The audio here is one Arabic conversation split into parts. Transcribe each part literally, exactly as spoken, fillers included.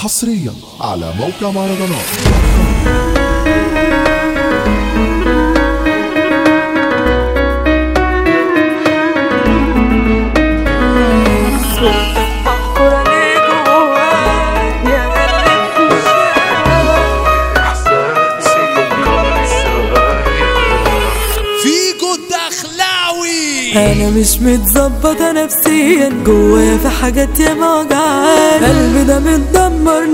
حصريا على موقع مهرجانات. انا مش متظبطه نفسيا، جوايا في حاجات ياما وجعاني، قلبي ده متدمر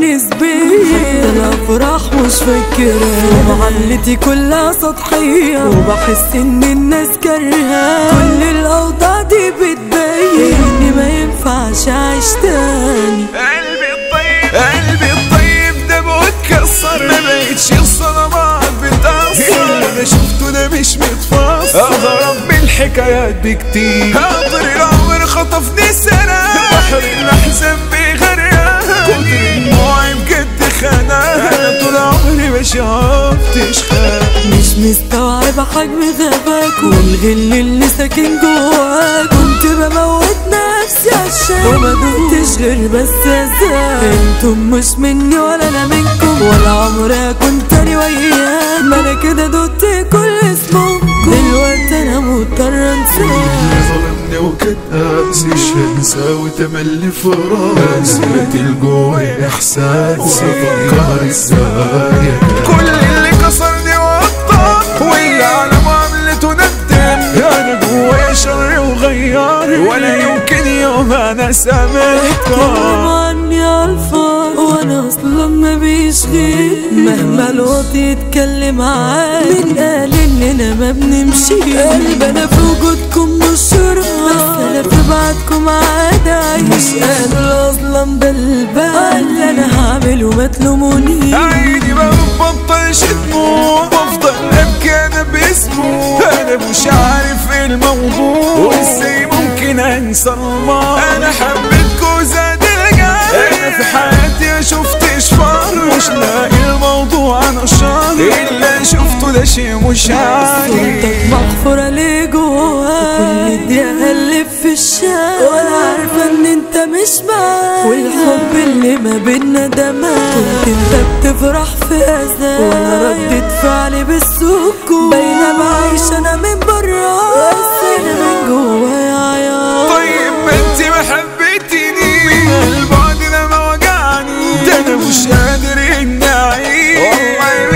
نسبيا، انا افراح مش فاكرها، ومعاملتي كلها سطحيه، وبحس ان الناس كرهاني، كل الاوضاع دي بتبين اني ما ينفعش اعيش تاني. قلبي الطيب قلبي الطيب ده بتكسر، ما بقتش الصدمات بتأثر، اللي شفته ده مش متفسر، اغرب بالحكايات بكتير، قطر العمر خطفني سنة، بحر الأحزان بيغرقها، كتر دموعي بجد خانها، أنا طول عمري ما شفتش خير، مش مستوعبة حجم غباك والغل اللي ساكن جواك، كنت بموت نفسي عشان وما دقتش غير بس ازاي، انتم مش مني ولا انا منكم، ولا عمري كنت تاني وياك، ما انا كده دقت كل اسمكم، دلوقتي انا مضطر انساك، ظلمني وكان قاسي، مش هنسى وتملي في راسي، قتل جواي احساسي، افكر ازاي كل اللي كسرني وقطع، واللي على معاملته ندم، انا جواي شر وغيار، ولا يمكن يوم انا سامحك، اتكلموا عني عالفاضي وانا اصلا ما بيشغل، مهما الوطي يتكلم عني، مين قال اننا ما بنمشي، قلب انا في وجودكم مش شرط، بس انا في بعدكم عادي، مش قادر اصلا ده البال اللي انا هعمله ما تلوموني، عيني ما بتبطلش دموع، بفضل ابكي انا باسمه، انا مش عارف ايه الموضوع، وازاي ممكن انسى الماضي، انا حبيتكوا زاد الجرح، انا في حياتي ما شفتش فرق، مش لاقي الموضوع انا شر، اللي شفته ده شيء مش عادي، صورتك محفورة ليه جواك، وكل دقيقة هقلب في الشارع، وانا عارفة ان انت مش معايا، والحب اللي ما بينا ده مات، كنت انت بتفرح في اذى، وانا ردت فعلي بالسكوت، بينما عايش انا من برا، بس انا من جوايا عياط. طيب ما انت ما حبيتيني، البعد ده ما وجعني، ده انا مش قادر اني اعيش، والله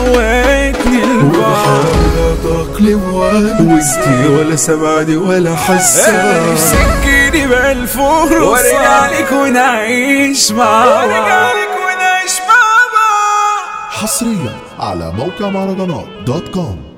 بيموتني البعد، اقلم وسطي ولا سمعني ولا حساني، سكيني بالفور وارجع لك ونعيش مع بعض، حصريا على موقع مهرجانات دوت كوم.